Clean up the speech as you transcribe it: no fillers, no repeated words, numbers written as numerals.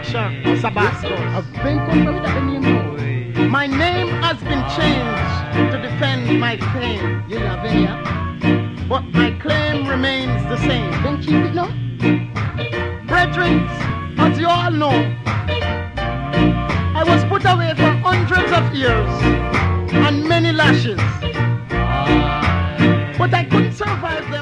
Yorkshire, Sabasco. I've been come from that name now. My name has been changed to defend my claim. You have been here. But my claim remains the same. Then keep it now. Brethren, as you all know, I was put away for hundreds of years and many lashes. But I couldn't survive